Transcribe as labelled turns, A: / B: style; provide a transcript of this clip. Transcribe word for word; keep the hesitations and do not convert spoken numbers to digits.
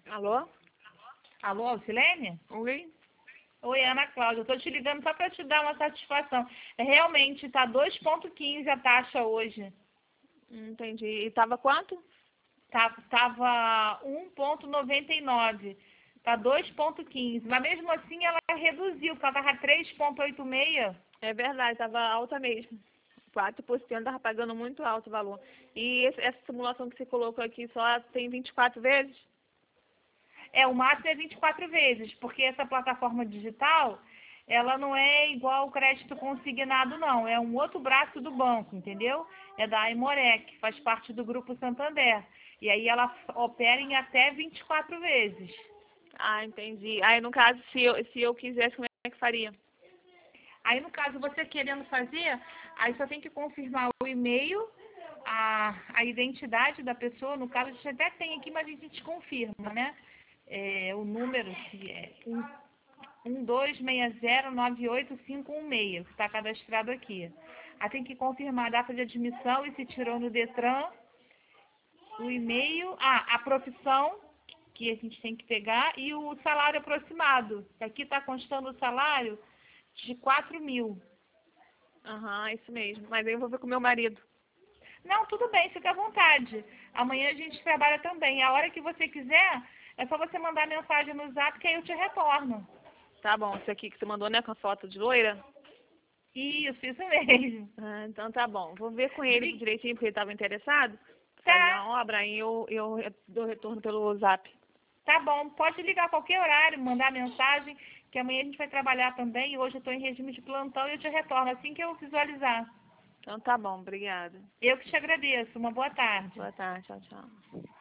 A: Alô?
B: Alô, Alcilene?
A: Oi?
B: Oi, Ana Cláudia. Eu tô te ligando só para te dar uma satisfação. Realmente tá dois ponto quinze a taxa hoje.
A: Entendi. E tava quanto?
B: Tá, tava um ponto noventa e nove. Tá dois ponto quinze. Mas mesmo assim ela reduziu, porque ela tava três ponto oitenta e seis.
A: É verdade, tava alta mesmo. quatro por cento tava pagando muito alto o valor. E esse- essa simulação que você colocou aqui só tem vinte e quatro vezes?
B: É, o máximo é vinte e quatro vezes, porque essa plataforma digital, ela não é igual o crédito consignado, não. É um outro braço do banco, entendeu? É da Aimorec, faz parte do Grupo Santander. E aí ela opera em até vinte e quatro vezes.
A: Ah, entendi. Aí, no caso, se eu, se eu quisesse, como é que faria?
B: Aí, no caso, você querendo fazer, aí só tem que confirmar o e-mail, a, a identidade da pessoa. No caso, a gente até tem aqui, mas a gente confirma, né? É, o número que é um dois seis zero nove oito cinco um seis, que está cadastrado aqui. Aí tem que confirmar a data de admissão e se tirou no Detran, o e-mail, ah, a profissão que a gente tem que pegar e o salário aproximado. Aqui está constando o salário de quatro mil.
A: Aham, isso mesmo. Mas aí eu vou ver com meu marido.
B: Não, tudo bem, fica à vontade. Amanhã a gente trabalha também. A hora que você quiser, é só você mandar mensagem no zap que aí eu te retorno.
A: Tá bom, esse aqui que você mandou, né, com a foto de loira?
B: Isso, isso mesmo.
A: Ah, então tá bom. Vou ver com ele
B: Bri-
A: direitinho, porque ele estava interessado. Fazer
B: Tá,
A: uma obra, aí eu, eu re- dou retorno pelo zap.
B: tá bom. Pode ligar a qualquer horário, mandar mensagem, que amanhã a gente vai trabalhar também. E hoje eu estou em regime de plantão e eu te retorno assim que eu visualizar.
A: Então tá bom, obrigada.
B: Eu que te agradeço. Uma boa tarde.
A: Boa tarde, tchau, tchau.